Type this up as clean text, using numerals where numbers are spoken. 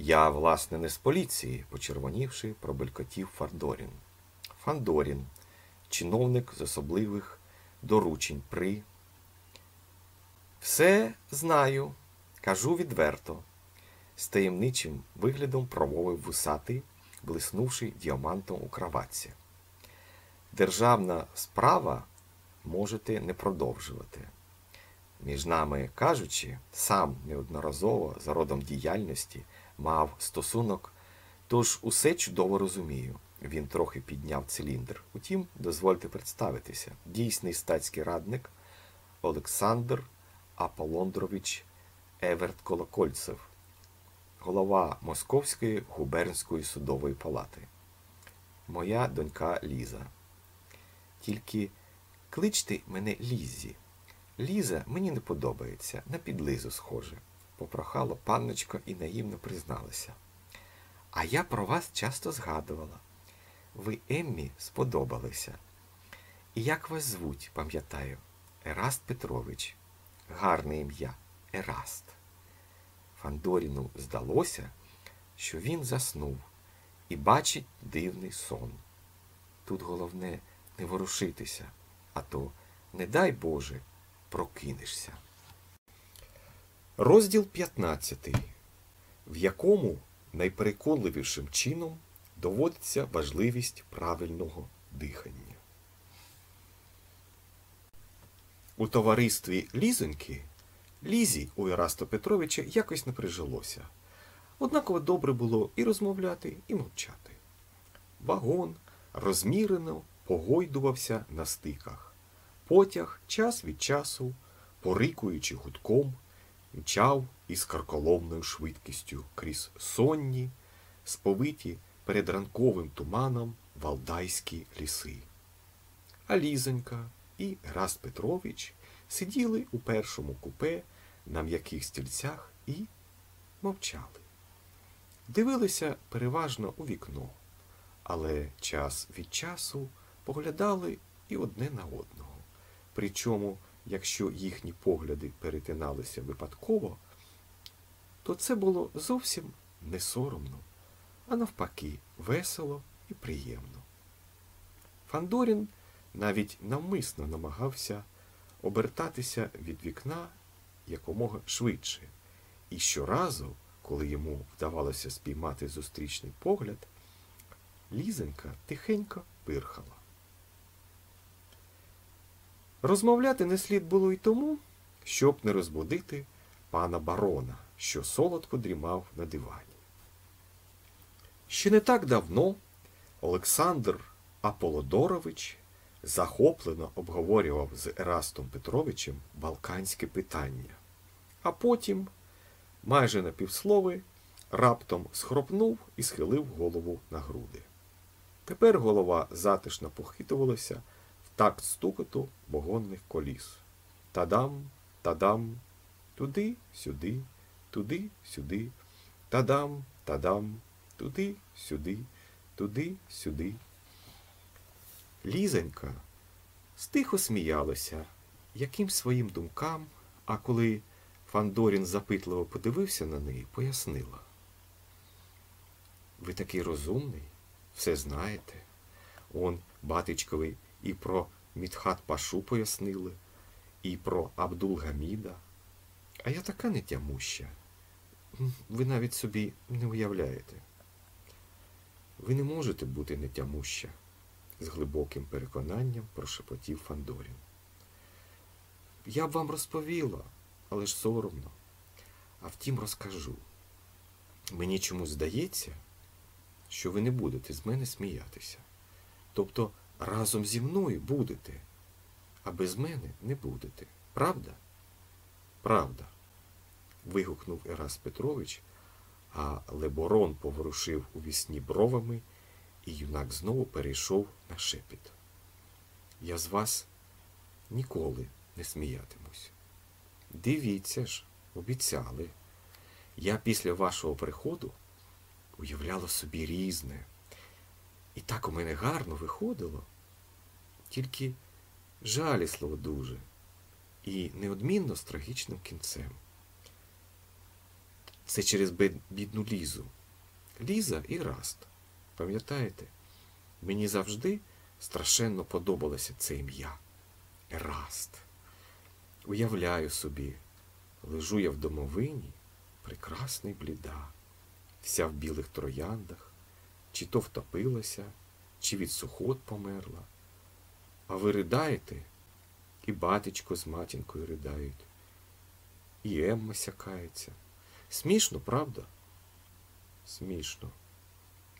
Я, власне, не з поліції, почервонівши, пробелькотів Фандорін. Фандорін, чиновник з особливих доручень при... Все знаю, кажу відверто. З таємничим виглядом промовив вусатий, блиснувши діамантом у краватці. Державна справа можете не продовжувати. Між нами кажучи, сам неодноразово за родом діяльності мав стосунок, тож усе чудово розумію. Він трохи підняв циліндр. Утім, дозвольте представитися. Дійсний статський радник Олександр Аполлондрович Еверт Колокольцев, голова Московської губернської судової палати. Моя донька Ліза. Тільки кличте мене Ліззі. Ліза мені не подобається, на підлизу схоже, попрохала панночка і наївно призналася. А я про вас часто згадувала. Ви Еммі сподобалися. І як вас звуть, пам'ятаю? Ераст Петрович. Гарне ім'я. Ераст. Фандоріну здалося, що він заснув і бачить дивний сон. Тут головне не ворушитися, а то, не дай Боже, прокинешся. Розділ 15, в якому найпереконливішим чином доводиться важливість правильного дихання. У товаристві Лізоньки Лізі у Ераста Петровича якось не прижилося. Однаково добре було і розмовляти, і мовчати. Вагон розмірено погойдувався на стиках. Потяг час від часу, порикуючи гудком, мчав із карколомною швидкістю крізь сонні, сповиті перед ранковим туманом валдайські ліси. А Лізонька і Ераст Петрович сиділи у першому купе на м'яких стільцях і мовчали. Дивилися переважно у вікно, але час від часу поглядали і одне на одного. Причому, якщо їхні погляди перетиналися випадково, то це було зовсім не соромно, а навпаки весело і приємно. Фандорін навіть навмисно намагався обертатися від вікна якомога швидше. І щоразу, коли йому вдавалося спіймати зустрічний погляд, Лізонька тихенько пирхала. Розмовляти не слід було й тому, щоб не розбудити пана барона, що солодко дрімав на дивані. Ще не так давно Олександр Аполлодорович захоплено обговорював з Ерастом Петровичем балканське питання, а потім, майже на півслови, раптом схропнув і схилив голову на груди. Тепер голова затишно похитувалася в такт стукоту вагонних коліс. Тадам, тадам, туди-сюди, туди-сюди, тадам, тадам, туди-сюди, туди-сюди. Лізонька стихо сміялася яким своїм думкам, а коли Фандорін запитливо подивився на неї, пояснила. Ви такий розумний, все знаєте. Он батечкові і про Мітхат-пашу пояснили, і про Абдул-Гаміда. А я така нетямуща. Ви навіть собі не уявляєте. Ви не можете бути нетямуща, з глибоким переконанням прошепотів Фандорін. Я б вам розповіла, але ж соромно. А втім розкажу. Мені чомусь здається, що ви не будете з мене сміятися. Тобто разом зі мною будете, а без мене не будете. Правда? Правда, вигукнув Ераст Петрович, а Леборон поворушив у вісні бровами, і юнак знову перейшов на шепіт. Я з вас ніколи не сміятимусь. Дивіться ж, обіцяли. Я після вашого приходу уявляла собі різне. І так у мене гарно виходило. Тільки жалісливо дуже. І неодмінно з трагічним кінцем. Все через бідну Лізу. Ліза і Раст. Пам'ятаєте? Мені завжди страшенно подобалося це ім'я. Ераст. Уявляю собі, лежу я в домовині, прекрасна й бліда, вся в білих трояндах, чи то втопилася, чи від сухот померла. А ви ридаєте, і батечко з матінкою ридають, і Емма сякається. Смішно, правда? Смішно.